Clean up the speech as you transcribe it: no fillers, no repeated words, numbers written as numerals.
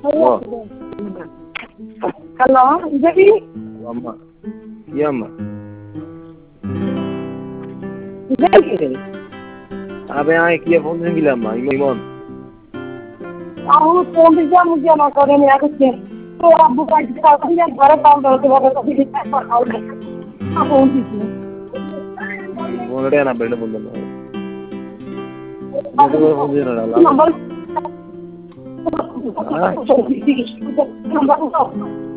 hello hello ఇది అమ్మ ఏ అమ్మ अबे यहाँ किया फोन नहीं मिला अम्मा इमोन आओ फोन भी जा मुझे ना करे मेरा कुछ तो अब का दिया घर काम करते वक्त कभी पर आओ ना फोन दीजिए बोलड़े ना बेटे बोल रहा बेटे को फोन दे रहा नंबर हाँ नंबर